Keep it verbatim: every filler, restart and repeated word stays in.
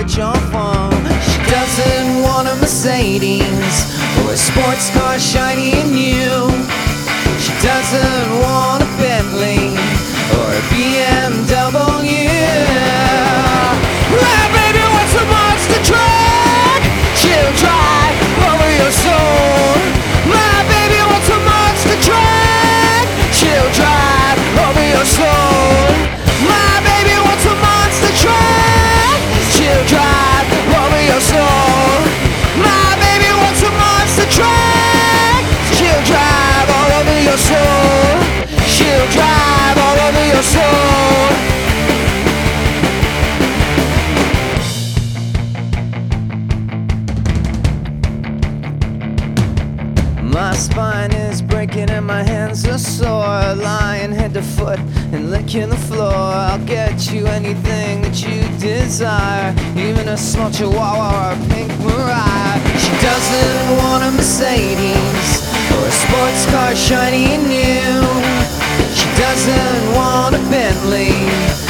touch your phone. She doesn't want a Mercedes or a sports car shiny and new. She doesn't want a Bentley or a B M W. My baby wants a monster truck. She'll drive over your soul. My baby wants a monster truck. She'll drive over your soul. My baby wants a monster truck. She'll drive over your soul. My baby wants a monster truck. She'll drive all over your soul. She'll drive all over your soul. My spine is breaking and my hands are sore, lying head to foot and licking the floor. I'll get you anything that you desire, even a small chihuahua or a pink Mariah. She doesn't want a Mercedes or a sports car shiny and new. She doesn't want a Bentley